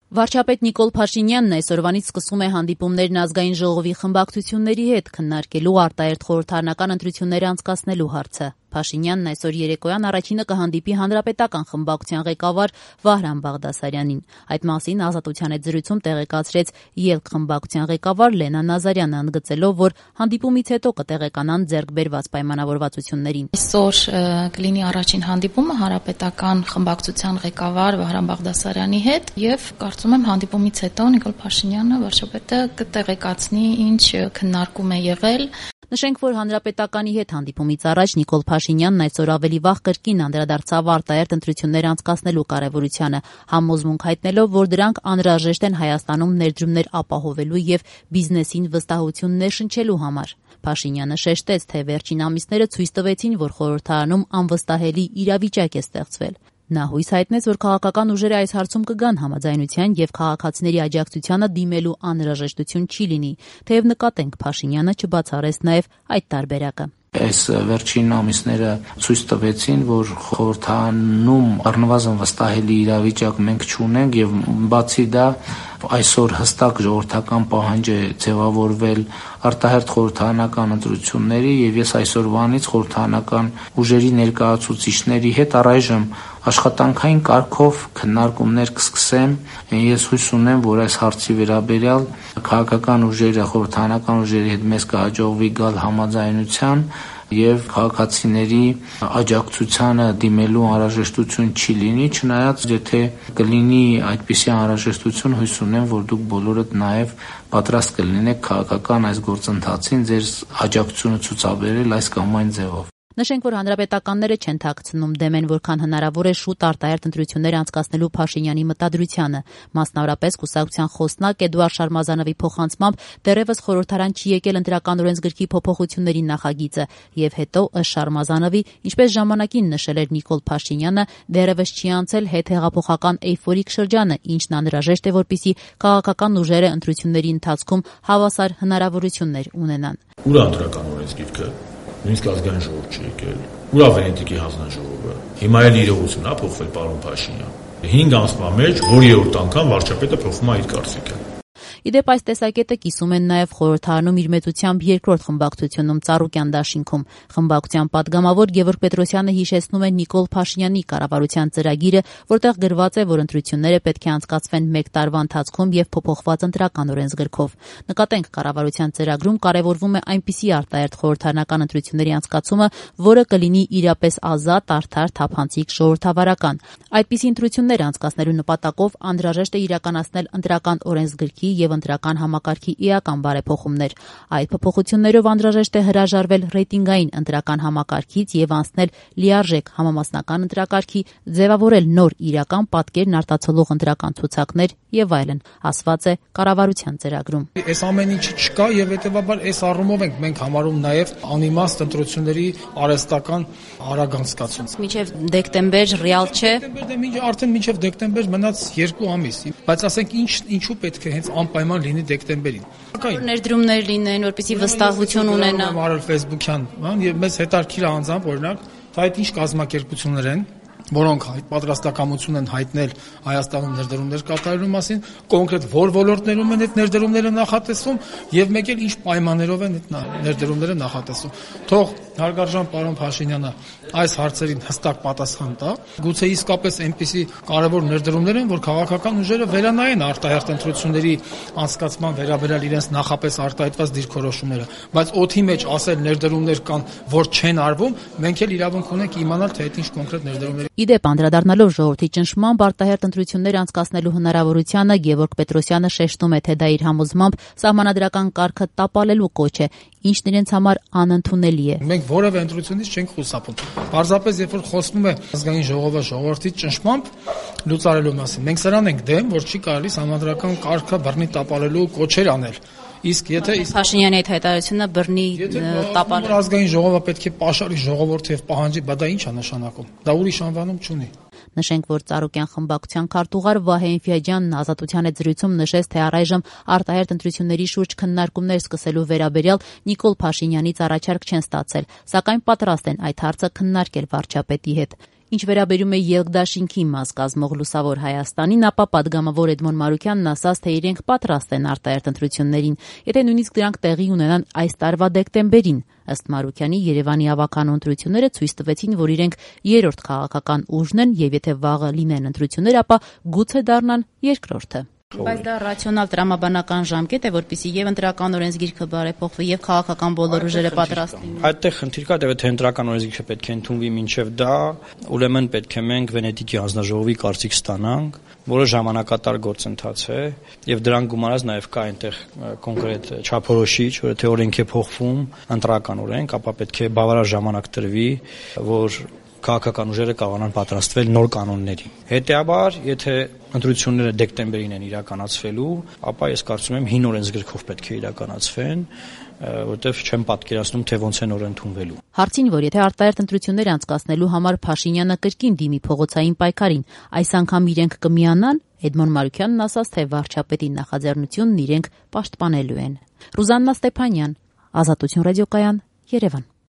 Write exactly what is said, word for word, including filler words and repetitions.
Վարչապետ Նիկոլ Փաշինյանն այսօրվանից սկսում է հանդիպումներն ազգային ժողովի խմբակցությունների հետ քննարկելու արտահերթ խորհրդարանական ընտրություններ անցկացնելու հարցը։ Փաշինյանն այսօր երեկոյան առաջինը կհանդիպի հանրապետական խմբակցության ղեկավար Վահրամ Բաղդասարյանին։ Այդ մասին Ազատության հետ զրույցում տեղեկացրեց ԵԼՔ խմբակցության ղեկավար Լենա Նազարյանը, ընդգծելով, որ հանդիպումից հետո կտեղեկանան ձեռք բերված պայմանավորվածություններին։ Այսօր կլինի առաջին հանդիպումը հանրապետական խմբակցության ղեկավար Վահրամ Բաղդասարյանի հետ եւ կարծում եմ հանդիպումից հետո Նիկոլ Փաշինյանը վարչապետը կտեղեկացնի ինչ քննարկում է եղել։ Նշենք, որ հանրապետականի հետ հանդիպումից առաջ Նիկոլ Փաշինյանն այսօր ավելի վաղ կրկին անդրադարձավ արտահերթ ընտրություններ անցկացնելու կարևորությանը, համոզմունք հայտնելով, որ դրանք անհրաժեշտ են Հայաստանում ներդրումներ ապահովելու եւ բիզնեսին վստահություններ շնչելու համար։ Փաշինյանը շեշտեց, թե վերջին ամիսները ցույց տվեցին, որ խորհրդարանում անվստահելի իրավիճակ է ստեղծվել։ Նա հույս հայտնեց, որ քաղաքական ուժերը այս հարցում կգան համաձայնության եւ քաղաքացիների աջակցությանը դիմելու անհրաժեշտություն չի լինի, թեև նկատենք Փաշինյանը չբացառեց նաեւ այդ տարբերակը։ Այս վերջին ամիսները ցույց տվեցին, որ խորհրդարանում առնվազն վստահելի իրավիճակ մենք չունենք եւ բացի դա այսօր հստակ ժողովրդական պահանջ է ձևավորվել արտահերթ խորհրդարանական ընտրությունների եւ ես այսօրվանից խորհրդարանական ուժերի ներկայացուցիչների հետ առայժմ աշխատանքային կարգով քննարկումներ կսկսեմ։ Ես հույս ունեմ, որ այս հարցի վերաբերյալ քաղաքական ուժերը, խորհրդարանական ուժերի հետ մեզ կհաջողվի գալ համաձայնության եւ քաղաքացիների աջակցությանը դիմելու անհրաժեշտություն չի լինի, չնայած եթե կլինի այդպիսի անհրաժեշտություն, հույս ունեմ, որ դուք բոլորդ նաեւ պատրաստ կլինեք քաղաքական այս գործընթացին ձեր աջակցությունը ցուցաբերել այս կամ այն ձևով։ Նշենք, որ հանրապետականները չեն թաքցնում, դեմ են որքան հնարավոր է շուտ արտահերթ ընտրություններ անցկացնելու Փաշինյանի մտադրությանը։ Մասնավորապես կուսակցության խոսնակ Էդուարդ Շարմազանովի փոխանցմամբ դեռևս խորհրդարան չի եկել ընտրական օրենսգրքի փոփոխությունների նախագիծը եւ հետո ըստ Շարմազանովի, ինչպես ժամանակին նշել էր Նիկոլ Փաշինյանը, դեռևս չի անցել հետհեղափոխական էյֆորիկ շրջանը, ինչն անհրաժեշտ է, որպեսզի քաղաքական ուժերը ընտրությունների ընթացքում հավասար հնարավորություններ ունենան։ Ուր ընտրական օրենսգիրքը նույնիսկ ազգային ժողով չի եկել։ Ուր Ավենետիկի հանձնաժողովը։ Հիմա էլ իրողությունն է փոխվել, պարոն Փաշինյան։ հինգ ամսվա մեջ որևէ անգամ վարչապետը փոխում է իր կարծիքը։ Իդեպ այս տեսակետը կիսում են նաև խորհրդարանում իր մեծությամբ երկրորդ խմբակցությունում Ծառուկյան դաշինքում։ Խմբակցության падգամավոր Գևորգ Պետրոսյանը հիշեցնում է Նիկոլ Փաշինյանի կառավարության ծրագիրը, որտեղ գրված է, որ ընտրությունները պետք է անցկացվեն մեկ տարվա ընթացքում եւ փոփոխված ընտրական օրենսգրքով։ Նկատենք, կառավարության ծրագրում կարևորվում է այնպիսի արտահերթ խորհրդարանական ընտրությունների անցկացումը, որը կլինի իրապես ազատ, արդար, թափանցիկ, ժողովրդավարական։ Այդպիսի ընտրություններ անցկացնելու նպատակով անհրաժեշտ է իրականացնել ընտրական օրենսգրքի եւ ընտրական համակարգի իրական բարեփոխումներ։ Այդ փոփոխություններով անհրաժեշտ է հրաժարվել ռեյտինգային ընտրական համակարգից եւ անցնել լիարժեք համամասնական ընտրակարգի, ձևավորել նոր իրական պատկերն արտացոլող ընտրական ցուցակներ եւ այլն, ասված է կառավարության ծրագրում։ Այս ամեն ինչը չկա եւ հետեւաբար այս առումով ենք մենք համարում նաեւ անիմաստ ընտրությունների արհեստական արագ անցկացում։ Մինչեւ դեկտեմբեր ռեալ չէ։ Դեկտեմբեր արդեն մինչեւ դեկտեմբեր մնաց երկու ամիս, բայց ասենք ինչ ինչու պետք է հենց անպայման լինի դեկտեմբերին։ Ներդրումներ լինեն, որպեսզի վստահություն ունենա։ Արել Facebook-յան, բան, եւ մեզ հետաքրքիր է անձամբ օրինակ, դա այդ ինչ կազմակերպություններ են, որոնք պատրաստակամություն են հայտնել Հայաստանում ներդրումներ կատարելու մասին, կոնկրետ որ ոլորտներում են այդ ներդրումները նախատեսվում եւ մեկ էլ ինչ պայմաններով են այդ ներդրումները նախատեսվում։ Թող հարգարժան պարոն Փաշինյանը այս հարցերին հստակ պատասխան տա։ Գուցե իսկապես այնպիսի կարևոր ներդրումներ են, որ քաղաքական ուժերը վերանայեն արտահերթ ընտրությունների անցկացման վերաբերյալ իրենց նախապես արտահայտված դիրքորոշումները, բայց օդի մեջ ասել ներդրումներ կան, որ չեն արվում, մենք էլ իրավունք ունենք իմանալ, թե այդ ինչ կոնկրետ ներդրումներ։ Իդեպ անդրադառնալով ժողովրդի ճնշմամբ արտահերթ ընտրություններ անցկացնելու հնարավորությանը Գևորգ Պետրոսյանը շեշտում է, թե դա իր համոզմամբ սահմանադրական կարգը տապալելու կոչ է, ինչն իրենց համար անընդունելի է։ Մենք որևէ ընտրությունից չենք խուսափում։ Պարզապես երբ որ խոսվում է ազգային ժողովը ժողովրդի ճնշմամբ լուծարելու մասին, մենք սրան ենք դեմ, որ չի կարելի սահմանադրական կարգը բռնի տապալելու կոչեր անել։ Իսկ եթե Փաշինյանի այդ հայտարարությունը բռնի տապալել ազգային ժողովը պետք է պաշարի ժողովրդի եւ պահանջի, բա դա ի՞նչ է նշանակում։ Դա ուրիշ անվանում չունի։ Նշենք, որ Ծառուկյան խմբակցության քարտուղար Վահե Ինֆիաջյանն Ազատության հետ զրույցում նշեց, թե առայժմ արտահերթ ընտրությունների շուրջ քննարկումներ սկսելու վերաբերյալ Նիկոլ Փաշինյանից առաջարկ չեն ստացել, սակայն պատրաստ են այդ հարցը քննարկել վարչապետի հետ։ Ինչ վերաբերում է Ելք-Դաշինքի մաս կազմող Լուսավոր Հայաստանին, ապա պատգամավոր Էդմոն Մարուկյանն ասաց, թե իրենք պատրաստ են արտահերթ ընտրություններին, եթե նույնիսկ դրանք տեղի ունենան այս տարվա դեկտեմբերին։ Ըստ Մարուկյանի, Երևանի ավականու ընտրությունները ցույց տվեցին, որ իրենք երրորդ քաղաքական ուժն են եւ եթե վաղը լինեն ընտրություններ, ապա գուցե դառնան երկրորդը։ Բայց դա ռացիոնալ տրամաբանական ժամկետ է, որպեսզի եւ ընտրական օրենսգիրքը բարեփոխվի եւ քաղաքական բոլոր ուժերը պատրաստ լինեն։ Այդտեղ խնդիր կա, թե ընտրական օրենսգիրքը պետք է ընդունվի մինչեւ դա, ուրեմն պետք է մենք Վենետիկի հանձնաժողովի կարծիք ստանանք, որը ժամանակատար գործընթաց է եւ դրան գումարած նաեւ կա այնտեղ կոնկրետ չափորոշիչ, որ եթե օրենք է փոխվում, ընտրական օրենք, ապա պետք է բավարար ժամանակ տրվի, որ քաղաքական ուժերը կարողանան պատրաստվել նոր կանոնների։ Հետեւաբար, եթե ընտրությունները դեկտեմբերին են իրականացվելու, ապա ես կարծում եմ հին օրենսգրքով պետք է իրականացվեն, որտեղ չեմ պատկերացնում, թե ոնց են օրը ընդունվելու։ Հարցին, որ եթե արտահերթ ընտրություններ անցկացնելու համար Փաշինյանը կրկին դիմի փողոցային պայքարին, այս անգամ իրենք կմիանան, Էդմոն Մարուկյանն ասաց, թե վարչապետի նախաձեռնությունն իրենք պաշտպանելու են։ Ռուզաննա Ստեփանյան, Ազատություն ռադիոկայան, Երևան։